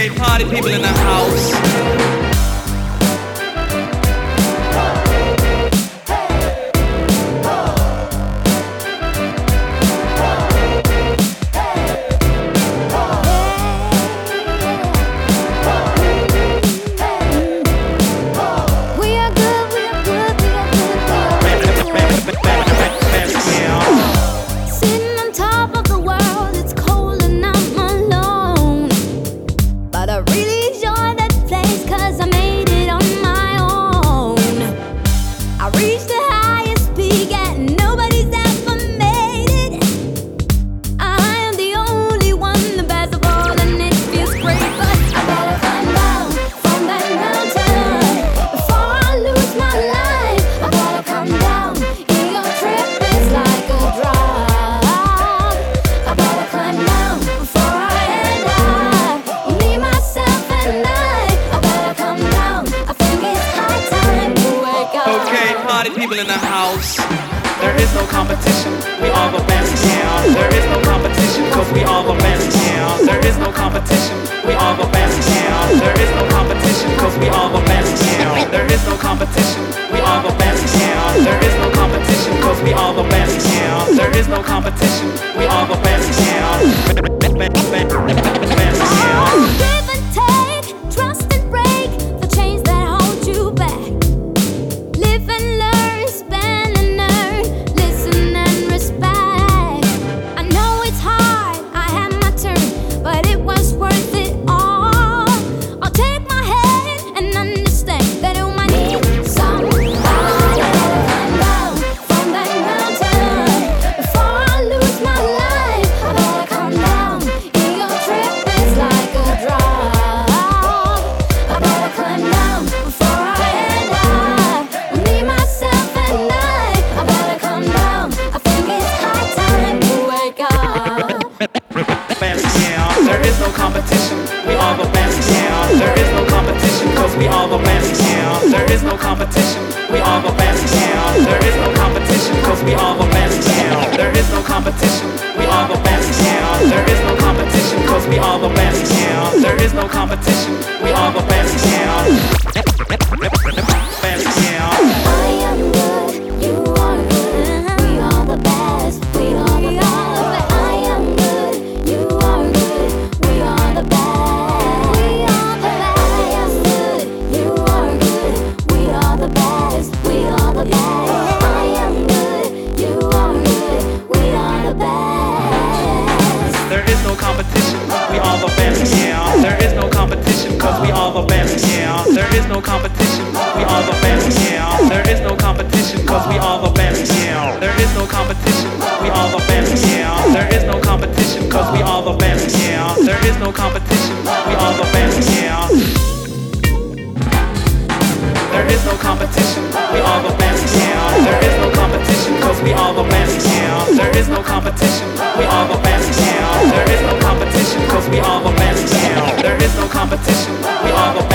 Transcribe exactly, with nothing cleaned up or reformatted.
Okay, party people in the house. People in the house. There is no competition, we all the best, yeah. There is no competition, cause we all the best, yeah. There is no competition, we all the best, yeah. There is no competition, cause we all the best, yeah. There is no competition, we all the best, yeah. There is no competition, cause we all the best, yeah. There is no competition, we all the best, yeah. Best, yeah. Give and take, trust and break the chains that hold you back. Live and learn. Competition, we all the best, yeah. There is no competition, cause we all the best, yeah. There is no competition, we all the best, yeah. There is no competition, cause we all the best, yeah. There is no competition, we all the best, yeah. There is no competition, cause we all the best, yeah. There is no competition, we all the best, yeah. Best, yeah. I am good, you are good, we are the best, we are the best. I am good, you are good, we are the best. We are the best. I am good, you are good, we are the best, we are the best. I am good, you are good, we are the best. There is no competition, we all the best, yeah. There is no competition, cause we all the best, yeah. There is no competition, we all the best, yeah. There is no competition, cause we all the best, yeah. There is no competition, we all the best, yeah. There is no competition, cause we all the best, yeah. There is no competition, we all the best, yeah. There is no competition, we all the best, yeah. There is no competition, cause we all the best, yeah. There is no competition, we all the best, yeah. There is no competition, cause we all the best, yeah. There is no competition, we all the